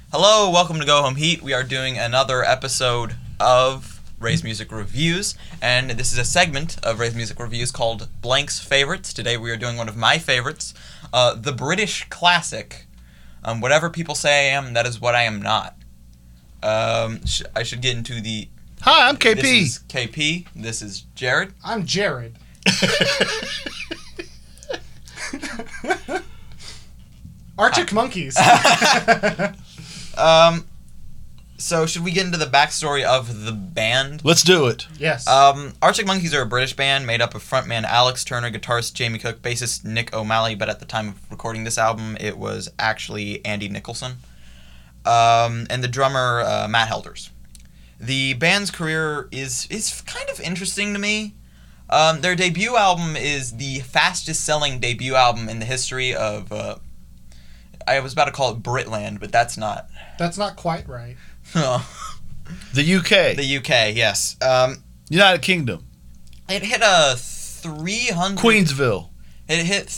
Hello, welcome to Go Home Heat. We are doing another episode of Ray's Music Reviews, and this is a segment of Ray's Music Reviews called Blank's Favorites. Today we are doing one of my favorites, the British classic, Whatever People Say I Am, That Is What I Am Not. I should get into the... Hi, I'm KP. This is KP. This is Jared. I'm Jared. Arctic Monkeys. So should we get into the backstory of the band? Let's do it. Yes. Arctic Monkeys are a British band made up of frontman Alex Turner, guitarist Jamie Cook, bassist Nick O'Malley, but at the time of recording this album, it was actually Andy Nicholson, and the drummer Matt Helders. The band's career is kind of interesting to me. Their debut album is the fastest-selling debut album in the history of... I was about to call it Britland, but that's not. That's not quite right. The UK. The UK, yes. United Kingdom. It hit a 300... Queensville. It hit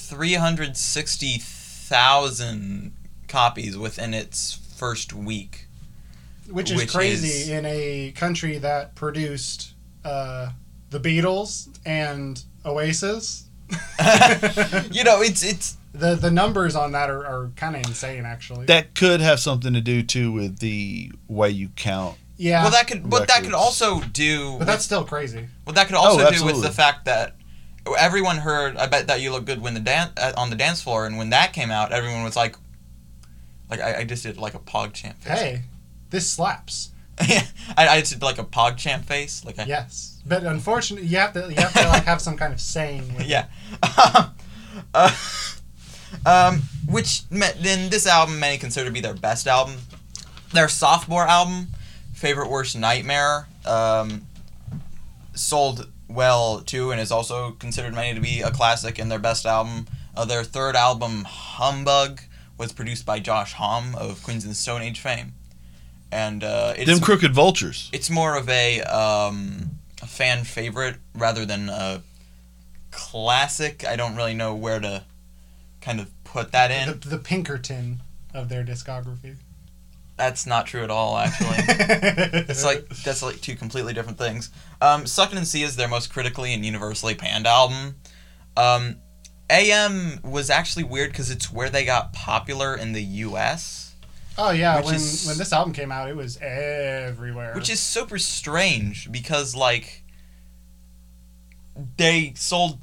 360,000 copies within its first week. Which is crazy in a country that produced the Beatles and Oasis. It's... The numbers on that are kind of insane, actually. That could have something to do too with the way you count. Yeah. Well, that could also do. But that's still crazy. Well, that could also do with absolutely. the fact that everyone heard "I Bet That You Look Good" when on the dance floor, and when that came out, everyone was like I just did like a PogChamp face. Hey, this slaps. I just did like a PogChamp face. Yes, but unfortunately, you have to like have some kind of saying. With Yeah. Then this album many consider to be their best album. Their sophomore album, Favorite Worst Nightmare, sold well too and is also considered many to be a classic and their best album. Their third album, Humbug, was produced by Josh Homme of Queens of the Stone Age fame. And Them Crooked Vultures. It's more of a fan favorite rather than a classic. I don't really know where to kind of put that in. the Pinkerton of their discography. That's not true at all, actually. That's like two completely different things. Suckin' and See is their most critically and universally panned album. AM was actually weird because it's where they got popular in the U.S. Oh yeah, when this album came out, it was everywhere. Which is super strange because they sold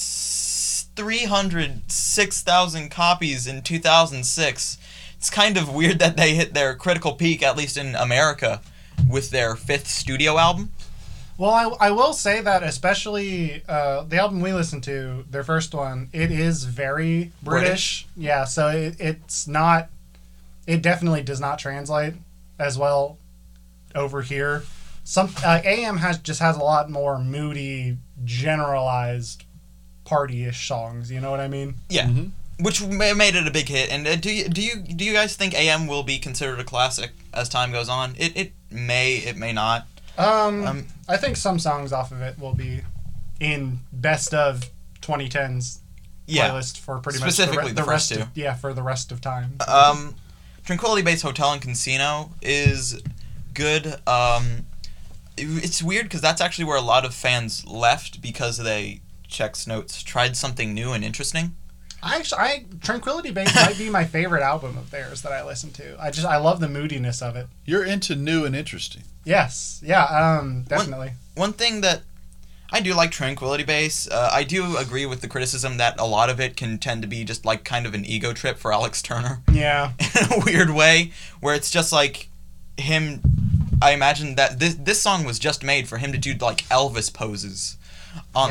306,000 copies in 2006. It's kind of weird that they hit their critical peak, at least in America, with their fifth studio album. Well, I will say that especially the album we listened to, their first one, it is very British. Yeah, so it's not... It definitely does not translate as well over here. AM just has a lot more moody, generalized party-ish songs, you know what I mean? Yeah, which made it a big hit. And do you guys think AM will be considered a classic as time goes on? It may not. I think some songs off of it will be in best of 2010s playlist for pretty much specifically the rest two. For the rest of time. Tranquility Base Hotel and Casino is good. It's weird because that's actually where a lot of fans left because they, checks notes, tried something new and interesting. Tranquility Base might be my favorite album of theirs that I listen to. I love the moodiness of it. You're into new and interesting. Yes. Yeah, definitely. One thing that I do like Tranquility Base, I do agree with the criticism that a lot of it can tend to be just like kind of an ego trip for Alex Turner. Yeah. In a weird way, where it's just like him... I imagine that this song was just made for him to do like Elvis poses on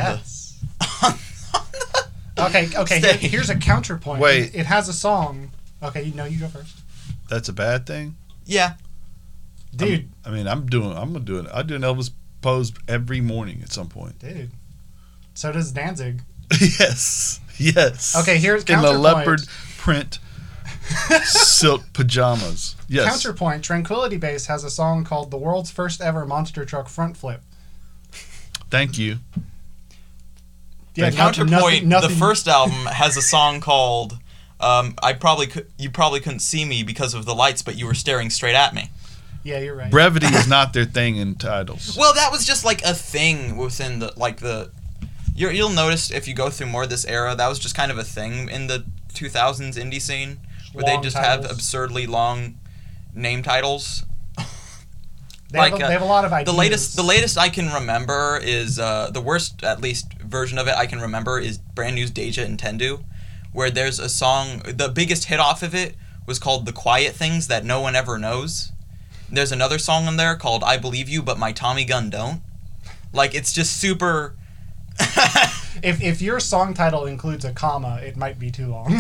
Okay, here's a counterpoint. Wait. It has a song. Okay, you go first. That's a bad thing? Yeah. Dude. I do an Elvis pose every morning at some point. Dude. So does Danzig. Yes. Okay, here's in counterpoint. the leopard print silk pajamas. Yes. Counterpoint, Tranquility Base has a song called The World's First Ever Monster Truck Front Flip. Thank you. Yeah, Counterpoint, nothing. the first album has a song called You probably couldn't see me because of the lights, but you were staring straight at me. Yeah, you're right. Brevity is not their thing in titles. Well, that was just like a thing within the You'll notice if you go through more of this era, that was just kind of a thing in the 2000s indie scene, where they just have absurdly long name titles. They have a lot of ideas. The latest I can remember is the worst, at least, version of it I can remember is Brand New's Deja Intendu, where there's a song. The biggest hit off of it was called "The Quiet Things That No One Ever Knows." There's another song on there called "I Believe You, But My Tommy Gun Don't." Like, it's just super. If your song title includes a comma, it might be too long.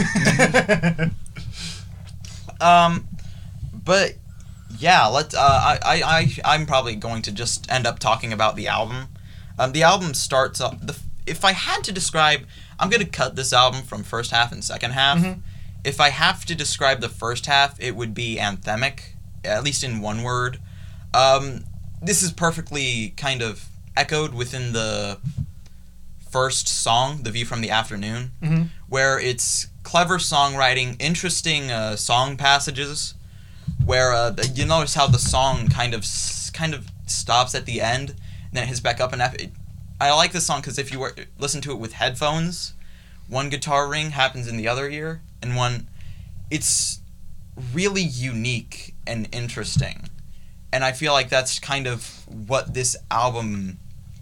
But yeah, let's. I'm probably going to just end up talking about the album. The album starts up. If I had to describe, I'm gonna cut this album from first half and second half. Mm-hmm. If I have to describe the first half, it would be anthemic, at least in one word. This is perfectly kind of echoed within the first song, The View from the Afternoon, mm-hmm. where it's clever songwriting, interesting song passages, where you notice how the song kind of stops at the end, and then it hits back up. And I like this song because if you listen to it with headphones, one guitar ring happens in the other ear, and it's really unique and interesting. And I feel like that's kind of what this album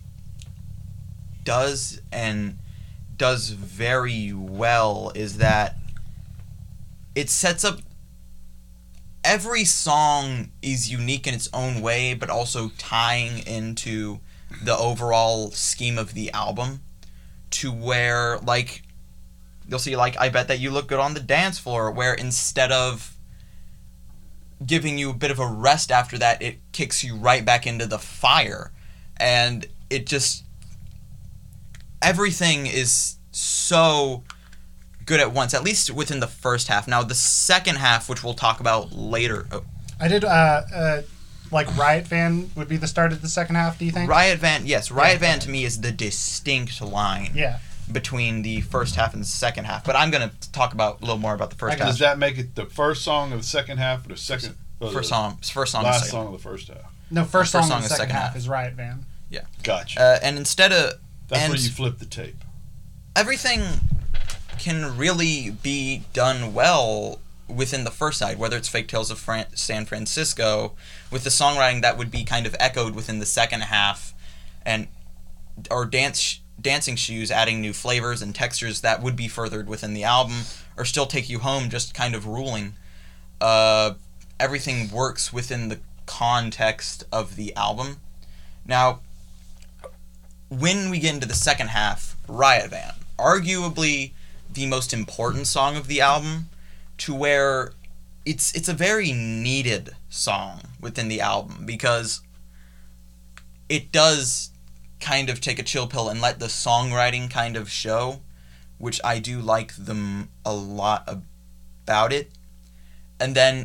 does, and does very well, is that it sets up. Every song is unique in its own way, but also tying into the overall scheme of the album, to where, like, you'll see, like, I Bet That You Look Good on the Dance Floor, where instead of giving you a bit of a rest after that, it kicks you right back into the fire. And it just... everything is so good at once, at least within the first half. Now, the second half, which we'll talk about later... I did, like, Riot Van would be the start of the second half, do you think? Riot Van, yes. Riot Van, to me, is the distinct line between the first half and the second half. But I'm going to talk about a little more about the first half. Does that make it the first song of the second half, or the second... First song. Last song of the first half. No, first song of the second half is Riot Van. Yeah. Gotcha. And instead of... That's where you flip the tape. Everything can really be done well within the first side, whether it's Fake Tales of San Francisco, with the songwriting that would be kind of echoed within the second half, or Dancing Shoes adding new flavors and textures that would be furthered within the album, or Still Take You Home just kind of ruling. Everything works within the context of the album. Now, when we get into the second half, Riot Van, arguably the most important song of the album, to where it's a very needed song within the album, because it does kind of take a chill pill and let the songwriting kind of show, which I do like them a lot about it. And then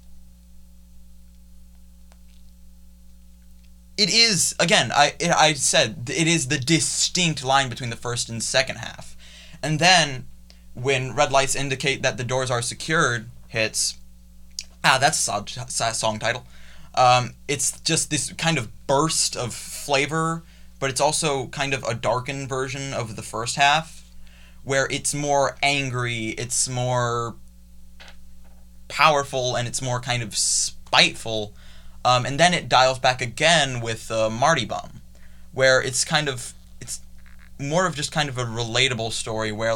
it is, again, I said, it is the distinct line between the first and second half. And then, when Red Lights Indicate That the Doors Are Secured hits, that's a sad song title. It's just this kind of burst of flavor, but it's also kind of a darkened version of the first half, where it's more angry, it's more powerful, and it's more kind of spiteful. And then it dials back again with Marty Bum, where it's more of just kind of a relatable story, where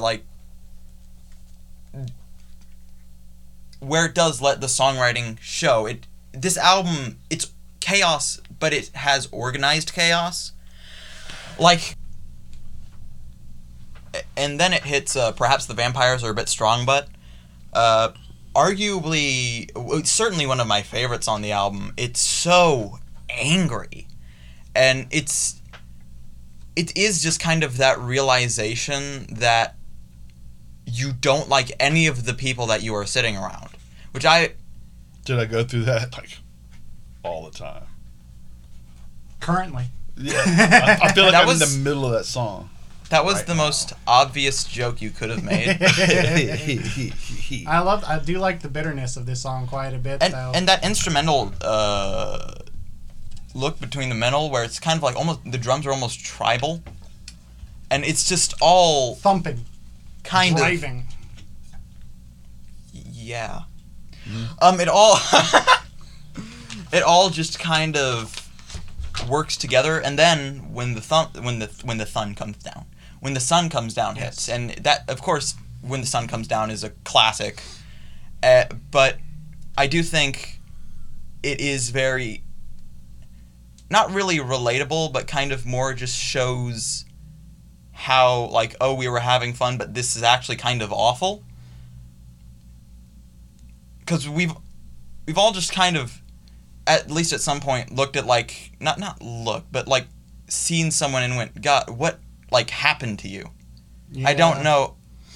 it does let the songwriting show. This album, it's chaos, but it has organized chaos. And then it hits Perhaps the Vampires Are a Bit Strong, but arguably, certainly one of my favorites on the album. It's so angry, and it is just kind of that realization that you don't like any of the people that you are sitting around, which Did I go through that, all the time? Currently. Yeah. I feel like I'm in the middle of that song. That was right the now. most obvious joke you could have made. I do like the bitterness of this song quite a bit, though. And that instrumental look between the middle, where it's kind of like almost the drums are almost tribal, and it's just all thumping, kind driving. Yeah. Mm-hmm. It all just kind of works together, and then when the sun comes down, when the sun comes down hits, and that, of course, when the sun comes down is a classic, but I do think it is very, not really relatable, but kind of more just shows how, like, oh, we were having fun, but this is actually kind of awful. Because we've all just kind of, at least at some point, looked at, like, not look, but, like, seen someone and went, God, what, like, happened to you? Yeah. I don't know.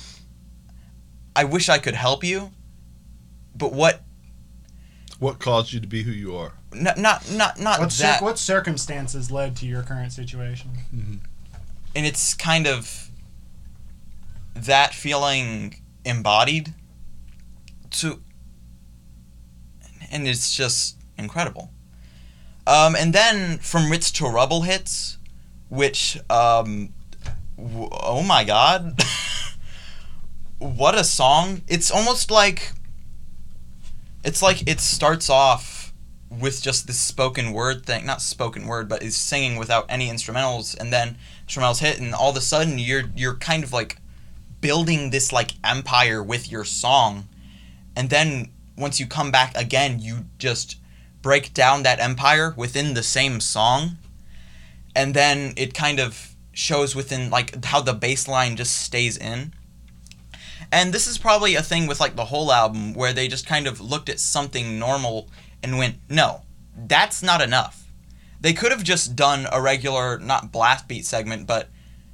I wish I could help you, but what caused you to be who you are? not that. What circumstances led to your current situation? Mm-hmm. And it's kind of that feeling embodied to, and it's just incredible. And then From Ritz to Rubble hits, which, oh my god. What a song. It's almost like, it's like it starts off with just this spoken word thing, not spoken word, but is singing without any instrumentals, and then instrumentals hit, and all of a sudden you're kind of like building this like empire with your song, and then once you come back again, you just break down that empire within the same song, and then it kind of shows within like how the bass line just stays in. And this is probably a thing with like the whole album, where they just kind of looked at something normal and went, no, that's not enough. They could have just done a regular, not blast beat segment, but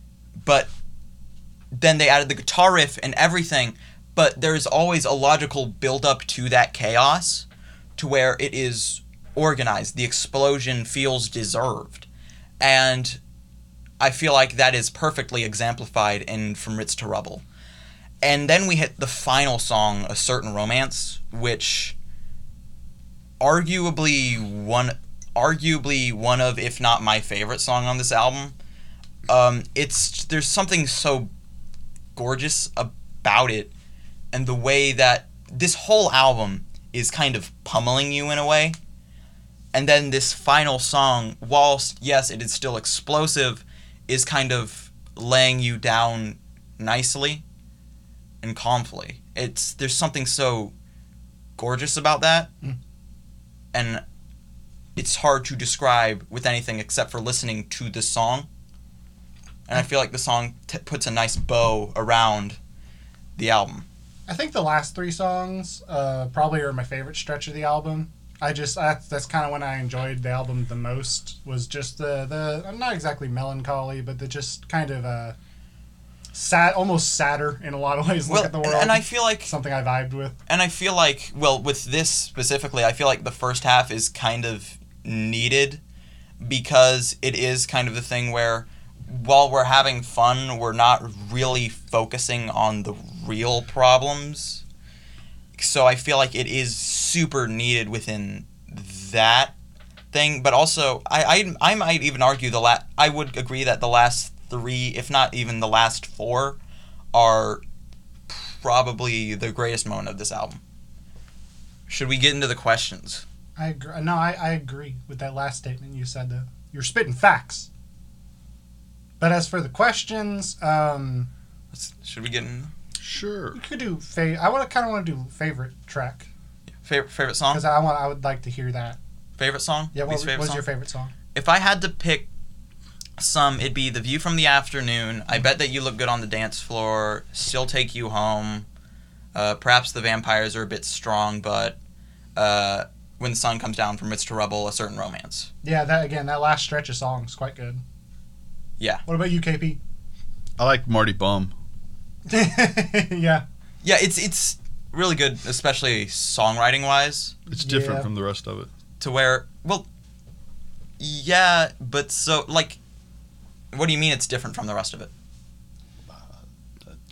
then they added the guitar riff and everything, but there's always a logical build-up to that chaos to where it is organized. The explosion feels deserved. And I feel like that is perfectly exemplified in From Ritz to Rubble. And then we hit the final song, A Certain Romance, which arguably one of, if not my favorite song on this album. There's something so gorgeous about it, and the way that this whole album is kind of pummeling you in a way. And then this final song, whilst, yes, it is still explosive, is kind of laying you down nicely and calmly. There's something so gorgeous about that, and it's hard to describe with anything except for listening to the song. And I feel like the song puts a nice bow around the album. I think the last three songs probably are my favorite stretch of the album. That's kind of when I enjoyed the album the most, was just the not exactly melancholy, but the just kind of sad, almost sadder in a lot of ways. Look at the world. And I feel like something I vibed with. And I feel like, well, with this specifically, I feel like the first half is kind of needed, because it is kind of the thing where, while we're having fun, we're not really focusing on the real problems. So I feel like it is super needed within that thing. But also, I might even argue I would agree that the last three, if not even the last four, are probably the greatest moment of this album. Should we get into the questions? I agree. No, I agree with that last statement you said. You're spitting facts. But as for the questions, should we get in? Sure. You could do I kind of want to do favorite track. Favorite song? Because I would like to hear that. Favorite song? Yeah. What was song? your favorite song? If I had to pick some, it'd be The View from the Afternoon, I Bet That You Look Good on the Dance Floor, Still Take You Home, perhaps The Vampires Are a Bit Strong, but When the Sun Comes Down, From Ritz to Rubble, A Certain Romance. Yeah, that last stretch of songs quite good. Yeah. What about you, KP? I like Marty Bum. Yeah. Yeah, it's really good, especially songwriting wise. It's different from the rest of it. To where, well, yeah, but so, like, what do you mean it's different from the rest of it?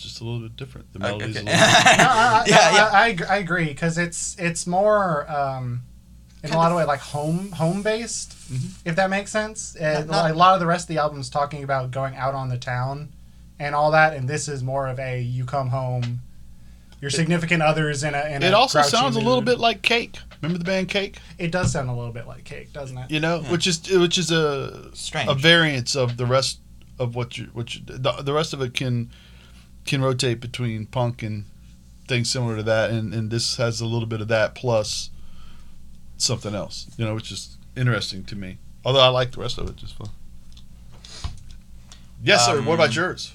just a little bit different. The melody's Okay. a little bit Yeah. I agree because it's more in a lot of ways like home based, if that makes sense. And Not- a lot of the rest of the album is talking about going out on the town and all that, and this is more of a you come home, your significant others in a. It also grouchy sounds a little mood. bit like Cake. Remember the band Cake? It does sound a little bit like Cake, doesn't it? You know, which is a Strange. a variance of the rest of the rest of it can rotate between punk and things similar to that, and this has a little bit of that plus something else, you know, which is interesting to me. Although I like the rest of it just fun. Yes, sir. What about yours?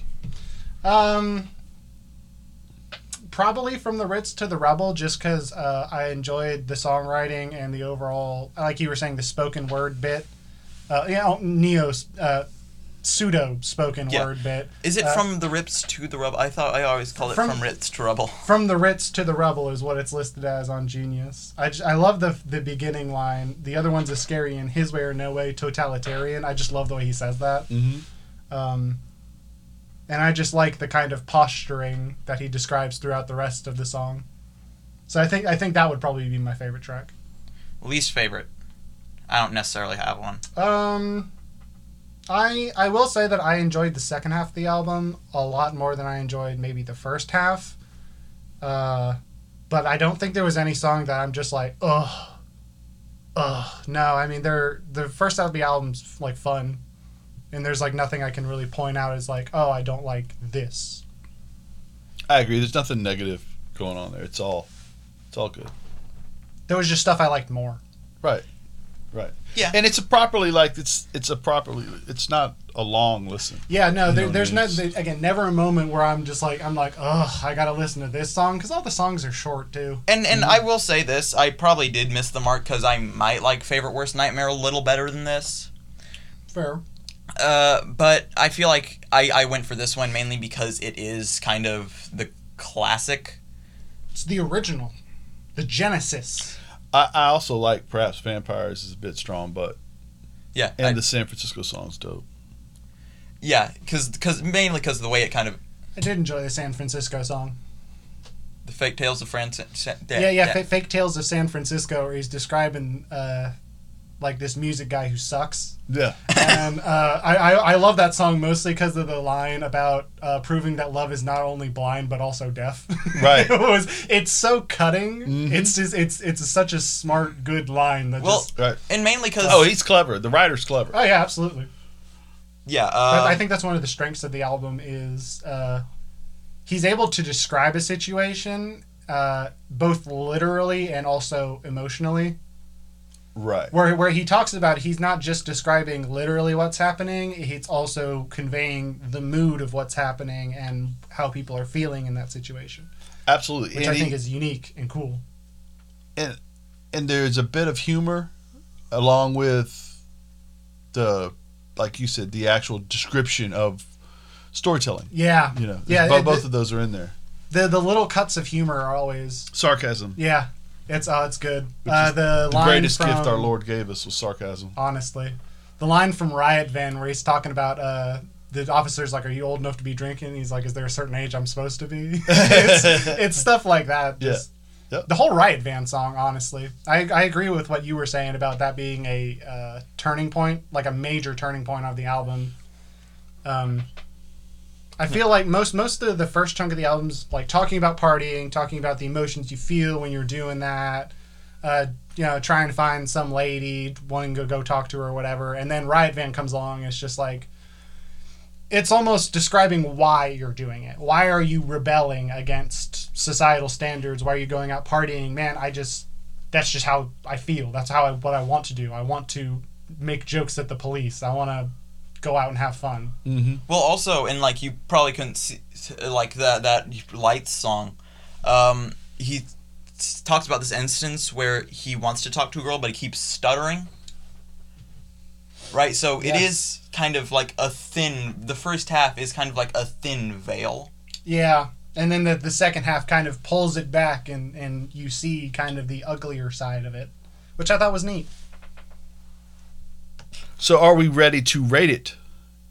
Probably From the Ritz to the Rebel, just because I enjoyed the songwriting and the overall, like you were saying, the spoken word bit. Neo's pseudo spoken word bit. Is it From the Rips to the Rubble? I thought I always call it From Ritz to Rubble. From the Ritz to the Rebel is what it's listed as on Genius. I love the beginning line. The other one's Iscarian, his way or no way, totalitarian. I just love the way he says that. Mm-hmm. And I just like the kind of posturing that he describes throughout the rest of the song. So I think that would probably be my favorite track. Least favorite? I don't necessarily have one. I will say that I enjoyed the second half of the album a lot more than I enjoyed maybe the first half. But I don't think there was any song that I'm just like, ugh. No, I mean, the first half of the album's like fun. And there's like nothing I can really point out as like, oh, I don't like this. I agree. There's nothing negative going on there. It's all good. There was just stuff I liked more. Right. Yeah. And it's not a long listen. Yeah, no, You know there's what I mean? again, never a moment where I'm like, ugh, I gotta listen to this song, because all the songs are short too. And I will say this, I probably did miss the mark because I might like Favorite Worst Nightmare a little better than this. Fair. But I feel like I went for this one mainly because it is kind of the classic. It's the original, the Genesis. I also like perhaps Vampires is a bit strong, but Yeah. and the San Francisco song's dope. Yeah, mainly because of the way it kind of... I did enjoy the San Francisco song. The Fake Tales of France... Fake Tales of San Francisco, where he's describing like this music guy who sucks. Yeah. And I love that song mostly because of the line about proving that love is not only blind but also deaf. Right. It's so cutting. Mm-hmm. It's just it's such a smart, good line. That Well, just, Right. and mainly because... Oh, he's clever. The writer's clever. oh yeah, absolutely. Yeah. I think that's one of the strengths of the album is he's able to describe a situation both literally and also emotionally. Right. Where he talks about he's not just describing literally what's happening, he's also conveying the mood of what's happening and how people are feeling in that situation. Absolutely. Which And I think is unique and cool. and there's a bit of humor along with the, like you said, the actual description of storytelling. Yeah. You know, Yeah, both of those are in there. The little cuts of humor are always Sarcasm. yeah. It's good. Which is The the line greatest from, gift our Lord gave us was sarcasm. honestly. The line from Riot Van where he's talking about the officer's like, are you old enough to be drinking? And he's like, is there a certain age I'm supposed to be? it's stuff like that. Just, Yeah. Yep. The whole Riot Van song, honestly. I agree with what you were saying about that being a turning point, like a major turning point of the album. I feel like most of the first chunk of the album's like talking about partying, talking about the emotions you feel when you're doing that, trying to find some lady, wanting to go talk to her or whatever. And then Riot Van comes along and it's just like, it's almost describing why you're doing it. Why are you rebelling against societal standards? Why are you going out partying? Man, that's just how I feel. That's what I want to do. I want to make jokes at the police. I want to go out and have fun. Mm-hmm. Well, also, and like you probably couldn't see, like that Lights song. He talks about this instance where he wants to talk to a girl, but he keeps stuttering. Right, so Yes. it is kind of like the first half is kind of like a thin veil. Yeah. And then the second half kind of pulls it back and you see kind of the uglier side of it, which I thought was neat. So are we ready to rate it?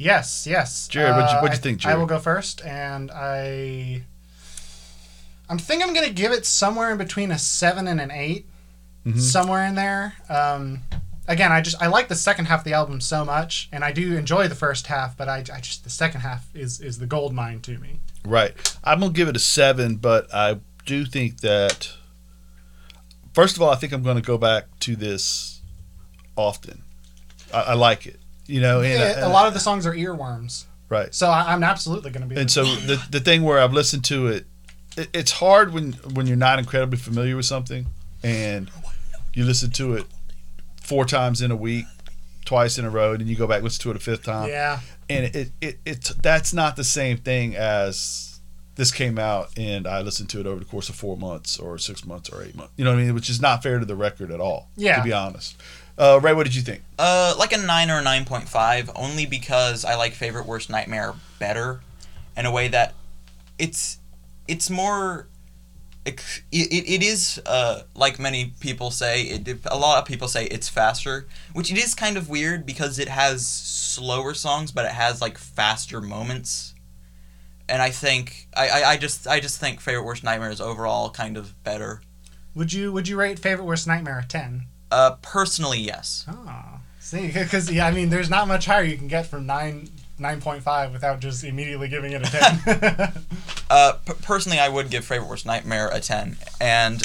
Yes, yes. Jared, what'd you think, Jared? I will go first, and I'm thinking I'm going to give it somewhere in between a 7 and an 8. Mm-hmm. Somewhere in there. Again, I like the second half of the album so much, and I do enjoy the first half, but I just the second half is the gold mine to me. Right. I'm going to give it a 7, but I do think that, first of all, I think I'm going to go back to this often. I like it. You know, and a lot of the songs are earworms. Right. So I'm absolutely going to be. And so the thing where I've listened to it, it's hard when you're not incredibly familiar with something and you listen to it 4 times in a week, twice in a row, and then you go back and listen to it a 5th time. Yeah. And that's not the same thing as this came out and I listened to it over the course of 4 months or 6 months or 8 months. You know what I mean? Which is not fair to the record at all. Yeah. To be honest. Ray, what did you think? Like a 9 or a 9.5, only because I like Favorite Worst Nightmare better, in a way that it's more. It is like many people say. A lot of people say it's faster, which it is kind of weird because it has slower songs, but it has like faster moments. And I think I just think Favorite Worst Nightmare is overall kind of better. Would you rate Favorite Worst Nightmare a 10? Personally, yes. Oh, see, because I mean, there's not much higher you can get from 9.5 without just immediately giving it a 10. Personally, I would give Favorite Worst Nightmare a 10, and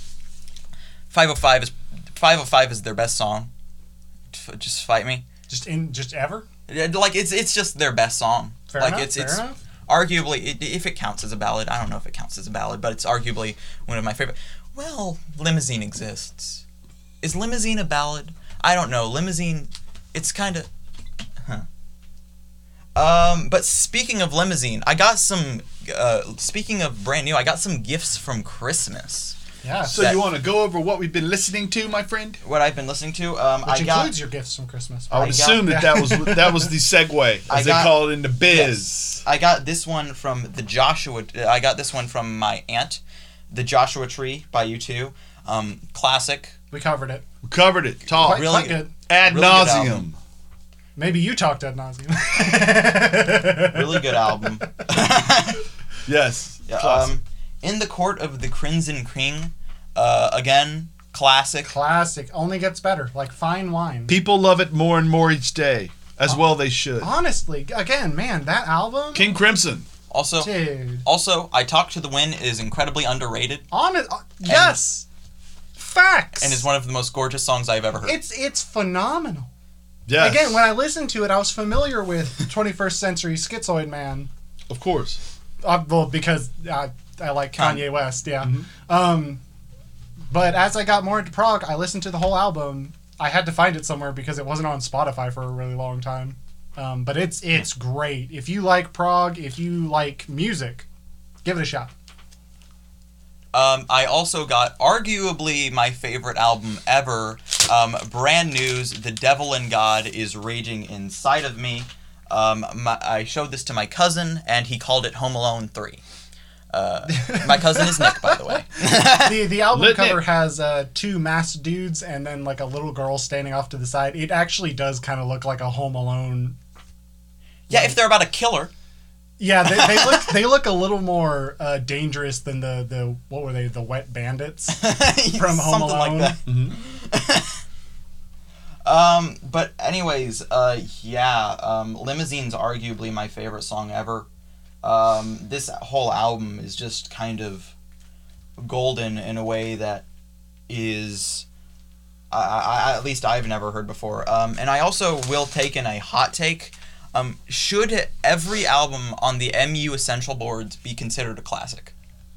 505 is their best song. Just fight me. Just ever. Like it's just their best song. Fair like enough, it's fair enough. Arguably, if it counts as a ballad, I don't know if it counts as a ballad, but it's arguably one of my favorite. Well, Limousine exists. Is Limousine a ballad? I don't know. Limousine, it's kind of... But speaking of Limousine, I got some... speaking of brand new, I got some gifts from Christmas. Yeah. So you want to go over what we've been listening to, my friend? What I've been listening to? Which includes your gifts from Christmas. I would assume that was the segue, as they call it in the biz. Yes. I got this one from the Joshua... I got this one from my aunt. The Joshua Tree by U2. Classic. We covered it. We covered it. Talk. Quite good. Ad really nauseum. Maybe you talked ad nauseum. Really good album. Yes. Yeah, In the Court of the Crimson King. Again, classic. Classic. Only gets better. Like fine wine. People love it more and more each day. As well they should. Honestly, again, man, that album. King Crimson. Also, I Talk to the Wind is incredibly underrated. Yes. Facts. And is one of the most gorgeous songs I've ever heard. It's phenomenal. Yes. Again, when I listened to it, I was familiar with 21st Century Schizoid Man. Of course. Well, because I like Kanye West, yeah. Mm-hmm. But as I got more into prog, I listened to the whole album. I had to find it somewhere because it wasn't on Spotify for a really long time. But it's great. If you like prog, if you like music, give it a shot. I also got arguably my favorite album ever, Brand New's The Devil and God is Raging Inside of Me. I showed this to my cousin, and he called it Home Alone 3. My cousin is Nick, by the way. The album cover has 2 masked dudes and then like a little girl standing off to the side. It actually does kind of look like a Home Alone. Yeah, if they're about a killer. Yeah, they look a little more dangerous than the what were they, the Wet Bandits from Home Something Alone. like that. But anyways, Limousine's arguably my favorite song ever. This whole album is just kind of golden in a way that is, I at least I've never heard before. And I also will take in a hot take. Should every album on the MU Essential boards be considered a classic?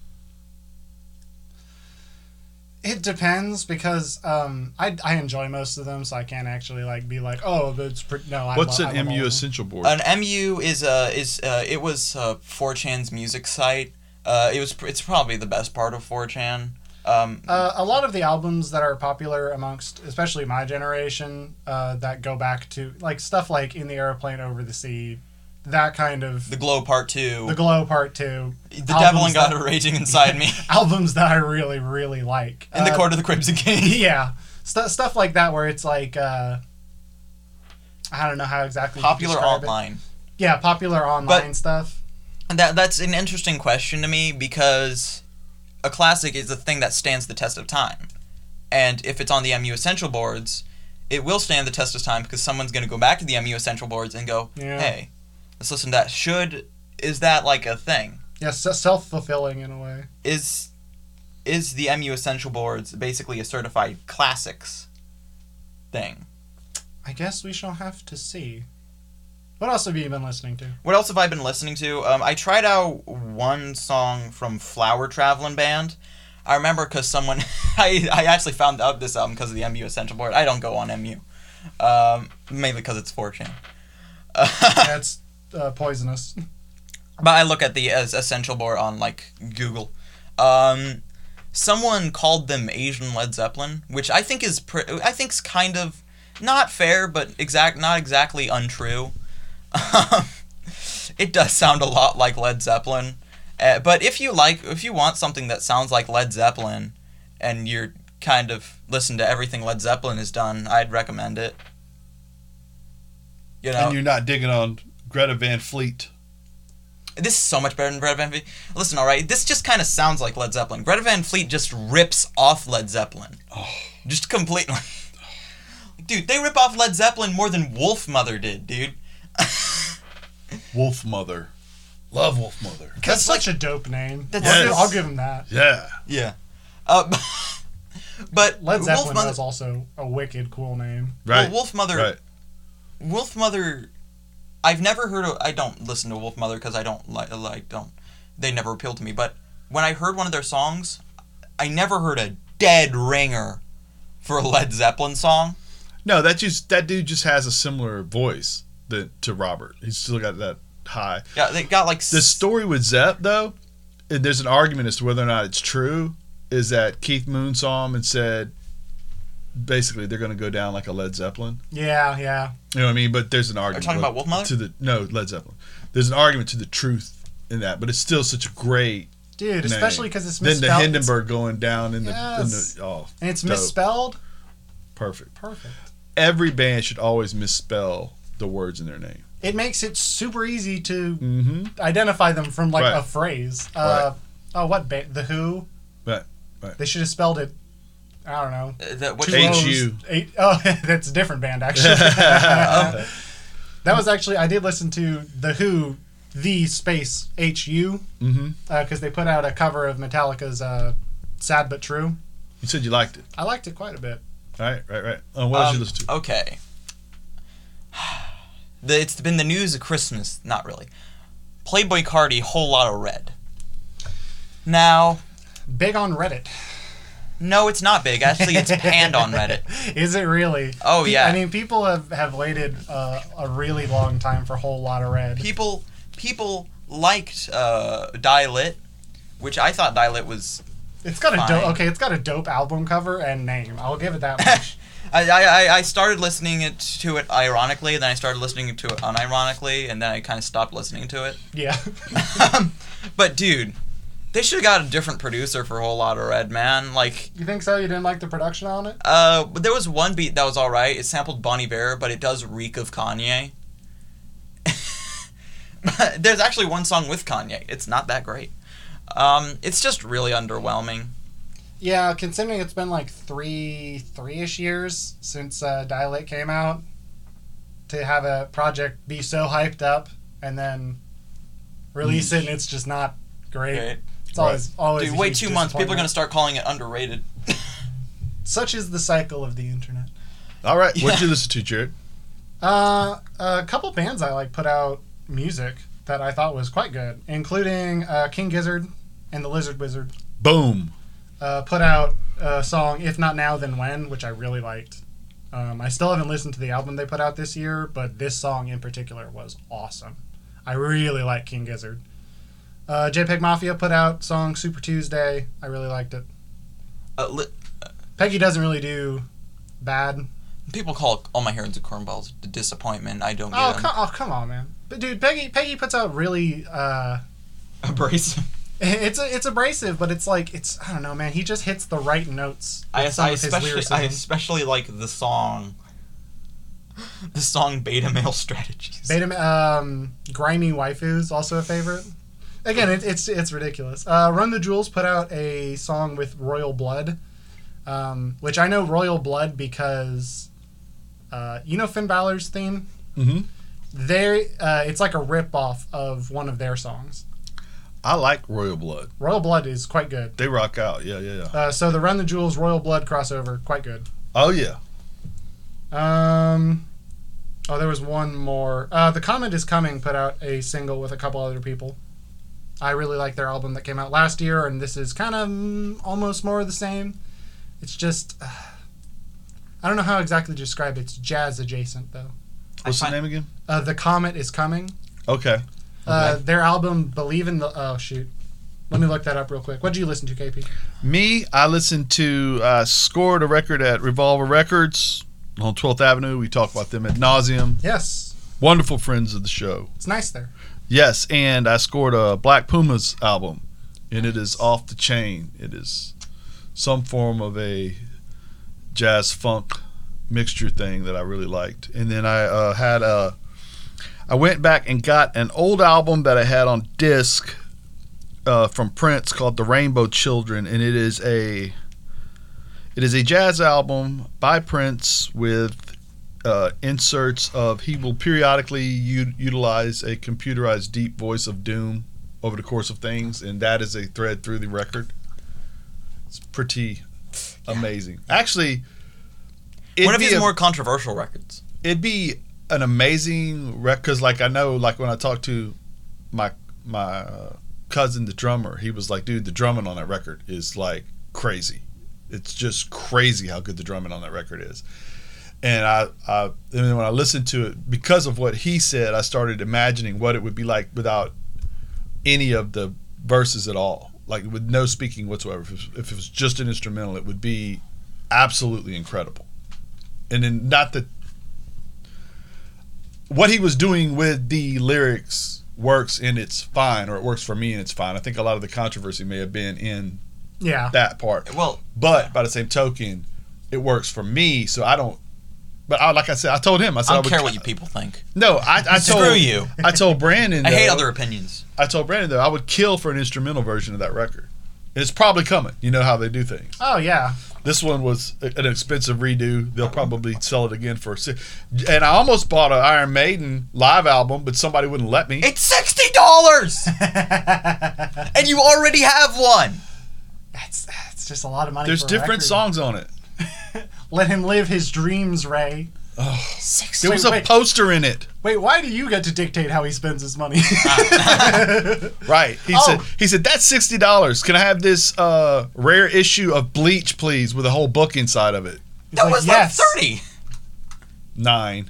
It depends because I enjoy most of them, so I can't actually be like, oh, that's no. What's an MU Essential board? An MU is 4chan's music site. It's probably the best part of 4chan. A lot of the albums that are popular amongst, especially my generation, that go back to stuff like In the Airplane Over the Sea, that kind of... The Glow Part 2. The Glow Part 2. The Devil and God Are Raging Inside Me. Albums that I really, really like. In the Court of the Crimson King. Yeah. Stuff like that where it's like, I don't know how exactly Popular to describe Alt-Line. Yeah, popular online stuff. And that's an interesting question to me because a classic is a thing that stands the test of time. And if it's on the MU Essential boards, it will stand the test of time because someone's going to go back to the MU Essential boards and go, hey, let's listen to that. Is that like a thing? Yeah, self-fulfilling in a way. Is the MU Essential boards basically a certified classics thing? I guess we shall have to see. What else have you been listening to? What else have I been listening to? I tried out one song from Flower Traveling Band. I remember because someone... I actually found out this album because of the MU Essential board. I don't go on MU. Mainly because it's 4chan. That's poisonous. But I look at the Essential board on, like, Google. Someone called them Asian Led Zeppelin, which I think is kind of not fair, but not exactly untrue. It does sound a lot like Led Zeppelin. But if you want something that sounds like Led Zeppelin, and you're kind of listen to everything Led Zeppelin has done, I'd recommend it. You know, and you're not digging on Greta Van Fleet. This is so much better than Greta Van Fleet. Listen, all right, this just kind of sounds like Led Zeppelin. Greta Van Fleet just rips off Led Zeppelin, just completely. Dude, they rip off Led Zeppelin more than Wolfmother did, dude. Wolfmother. Love Wolfmother. That's such a dope name. Yes. I'll give him that. Yeah. Yeah. But Led Zeppelin was also a wicked cool name. Right. Well, Wolfmother. Right. Wolfmother. I've never heard of. I don't listen to Wolfmother because I don't don't. They never appealed to me. But when I heard one of their songs, I never heard a dead ringer for a Led Zeppelin song. No, that dude just has a similar voice to Robert. He's still got that high. Yeah, they got like the story with Zepp though. And there's an argument as to whether or not it's true. Is that Keith Moon saw him and said, basically they're going to go down like a Led Zeppelin. Yeah. You know what I mean? But there's an argument. Are you talking about Wolfmother? No, Led Zeppelin. There's an argument to the truth in that, but it's still such a great dude, name. especially because it's misspelled. Then the Hindenburg going down in yes. the and it's dope. Misspelled. Perfect. Every band should always misspell the words in their name. It makes it super easy to identify them from like a phrase. What band? The Who. Right. They should have spelled it. I don't know. H-U. Oh, that's a different band actually. That was actually I did listen to The Who, the space H-U, because they put out a cover of Metallica's "Sad But True." You said you liked it. I liked it quite a bit. Right. What else did you listen to? Okay. It's been the news of Christmas. Not really. Playboy Cardi, Whole Lot of Red. Now... Big on Reddit. No, it's not big. Actually, it's panned on Reddit. Is it really? Oh, yeah. I mean, people have waited a really long time for Whole Lot of Red. People liked Die Lit, which I thought Die Lit was... It's got it's got a dope album cover and name. I'll give it that much. I started listening to it ironically, then I started listening to it unironically, and then I kind of stopped listening to it. Yeah. But dude, they should have got a different producer for Whole Lot of Red, man. Like, you think so? You didn't like the production on it? There was one beat that was all right. It sampled Bon Iver, but it does reek of Kanye. There's actually one song with Kanye. It's not that great. It's just really underwhelming. Yeah, considering it's been like three-ish years since Dilate came out, to have a project be so hyped up and then release it and it's just not great. It's always dude, wait 2 months. People are going to start calling it underrated. Such is the cycle of the internet. All right. What'd you listen to, Jared? A couple bands I like put out music that I thought was quite good, including King Gizzard and the Lizard Wizard. Boom. Put out a song, If Not Now Then When, which I really liked. I still haven't listened to the album they put out this year, but this song in particular was awesome. I really like King Gizzard. JPEG Mafia put out song Super Tuesday. I really liked it. Peggy doesn't really do bad. People call All My Heroes and Cornballs a disappointment. I don't get them. Come on, man. But dude, Peggy puts out really abrasive. It's abrasive, but it's like I don't know, man. He just hits the right notes. I especially like the song. The song Beta Male Strategies. Grimy Waifus, also a favorite. Again, it's ridiculous. Run the Jewels put out a song with Royal Blood, which I know Royal Blood because, you know Finn Balor's theme? Mm-hmm. It's like a rip-off of one of their songs. I like Royal Blood. Royal Blood is quite good. They rock out. Yeah. So the Run the Jewels Royal Blood crossover, quite good. Oh, yeah. There was one more. The Comet is Coming put out a single with a couple other people. I really like their album that came out last year, and this is kind of almost more of the same. It's just, I don't know how exactly to describe it. It's jazz adjacent, though. What's the name again? The Comet is Coming. Okay. Their album Believe in the... Oh, shoot. Let me look that up real quick. What did you listen to, KP? Me, I listened to, scored a record at Revolver Records on 12th Avenue. We talk about them ad nauseum. Yes. Wonderful friends of the show. It's nice there. Yes, and I scored a Black Pumas album, and it is off the chain. It is some form of a jazz funk mixture thing that I really liked. And then I went back and got an old album that I had on disc from Prince called The Rainbow Children, and it is a jazz album by Prince with inserts of, he will periodically utilize a computerized deep voice of doom over the course of things, and that is a thread through the record. It's pretty amazing. Actually, one of his more controversial records. It'd be an amazing record, because like I know, like when I talked to my cousin, the drummer, he was like, dude, the drumming on that record is like crazy. It's just crazy how good the drumming on that record is. And and then when I listened to it, because of what he said, I started imagining what it would be like without any of the verses at all, like with no speaking whatsoever. If it was just an instrumental, it would be absolutely incredible. And then not that what he was doing with the lyrics works and it's fine, or it works for me and it's fine. I think a lot of the controversy may have been in that part. Well, but by the same token, it works for me, so I don't. But like I said, I told him. I said I don't care what you people think. No, I told Screw you. I told Brandon. I hate other opinions. I told Brandon though I would kill for an instrumental version of that record. And it's probably coming. You know how they do things. Oh yeah. This one was an expensive redo. They'll probably sell it again for and I almost bought an Iron Maiden live album, but somebody wouldn't let me. It's $60, and you already have one. It's just a lot of money. There's for a different record. songs on it. Let him live his dreams, Ray. Oh, there was a poster in it. Wait, why do you get to dictate how he spends his money? Right. He said that's $60. Can I have this rare issue of Bleach, please, with a whole book inside of it? He's That was yes. like 30. 9.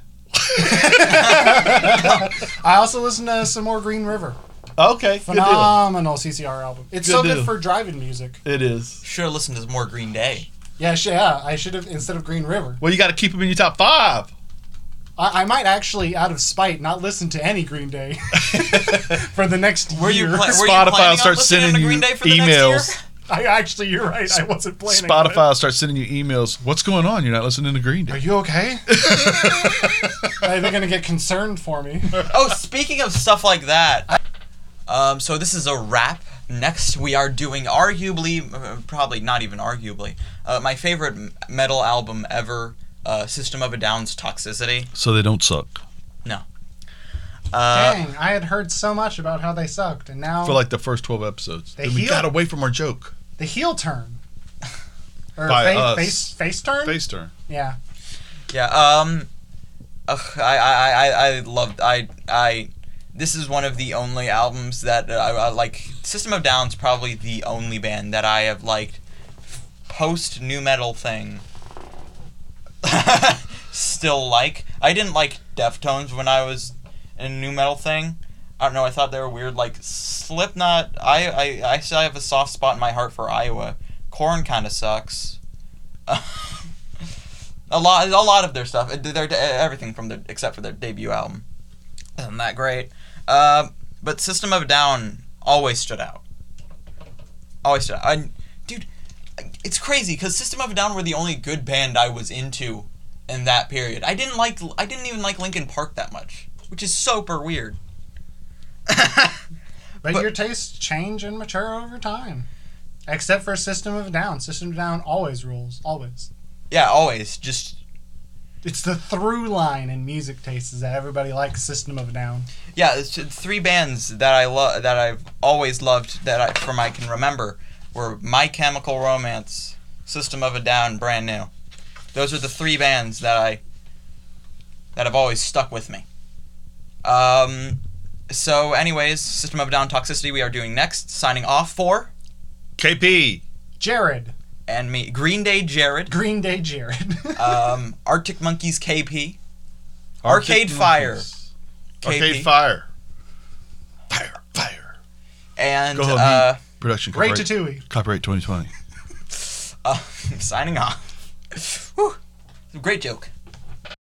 I also listened to some more Green River. Okay, good deal. Phenomenal CCR album. It's Good so deal. good for driving music. It is. Should have listened to more Green Day. Yeah, I should have, instead of Green River. Well, you got to keep them in your top 5. I might actually, out of spite, not listen to any Green Day for the next year. Were you Spotify planning on starts listening sending to Green you Day for the next emails. year? You're right. I wasn't planning. Spotify will start sending you emails. What's going on? You're not listening to Green Are Day. you okay? They're gonna get concerned for me. Oh, speaking of stuff like that, so this is a wrap. Next, we are doing arguably, probably not even arguably, my favorite metal album ever, System of a Down's Toxicity. So they don't suck. No. Dang, I had heard so much about how they sucked, and now For like the first 12 episodes. They Then we heal- got away from our joke. the heel turn. Or By us. face turn? Face turn. Yeah. Yeah, I loved, this is one of the only albums that I like. System of a Down's probably the only band that I have liked post nu metal thing. Still like. I didn't like Deftones when I was in a nu metal thing. I don't know. I thought they were weird. Like Slipknot. I still have a soft spot in my heart for Iowa. Korn kind of sucks. A lot of their stuff. They're everything from except for their debut album. Isn't that great? But System of a Down always stood out. Always stood out. Dude, it's crazy because System of a Down were the only good band I was into in that period. I didn't even like Linkin Park that much, which is super weird. But your tastes change and mature over time. Except for System of a Down. System of a Down always rules. Always. Yeah, always. Just It's the through line in music tastes is that everybody likes System of a Down. yeah, it's 3 bands that that I've always loved from I can remember were My Chemical Romance, System of a Down, Brand New. Those are the 3 bands that have always stuck with me. So anyways, System of a Down, Toxicity we are doing next. Signing off for KP. Jared. and me, Green Day Jared, Green Day Jared. Arctic Monkeys KP, Arcade Fire KP, Arcade Fire. Fire. and Go ahead, Production. Ray Copyright, Tatooine. copyright 2020. signing off. Whew. Great joke.